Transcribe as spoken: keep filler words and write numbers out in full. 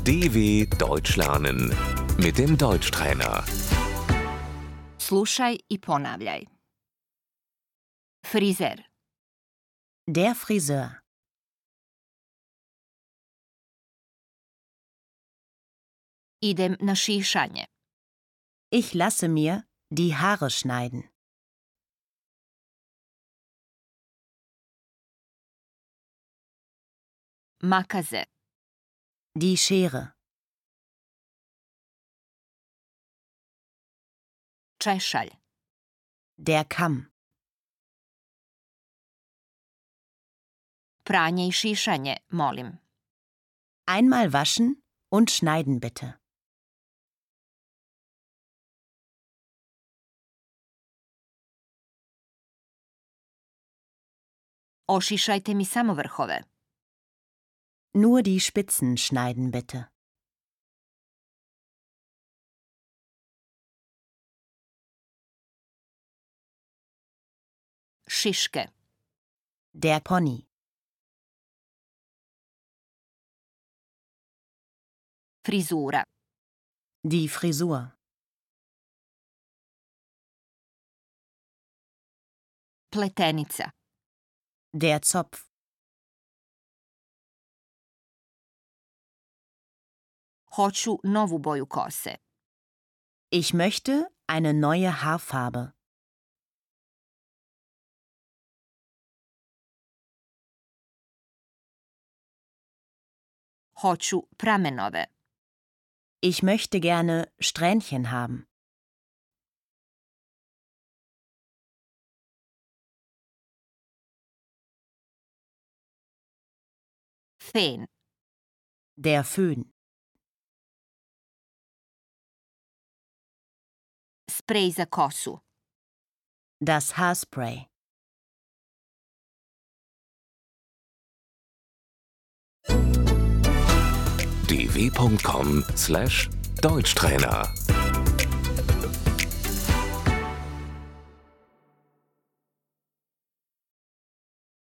D W Deutsch lernen mit dem Deutschtrainer. Slušaj i ponavljaj. Frizer, Der Friseur. idem na šišanje. Ich lasse mir die Haare schneiden. Makaze, Die Schere. češalj, Der Kamm. pranje i šišanje, molim. Einmal waschen und schneiden bitte. Ošišajte mi samo vrhove. Nur die Spitzen schneiden bitte. Šiške, Der Pony. frizura, Die Frisur. pletenica, Der Zopf. hoću novu boju kose. Ich möchte eine neue Haarfarbe. Hoću pramenove. Ich möchte gerne Strähnchen haben. Fen, Der Föhn. sprej za kosu. Das Haarspray. d w punkt com slash Deutschtrainer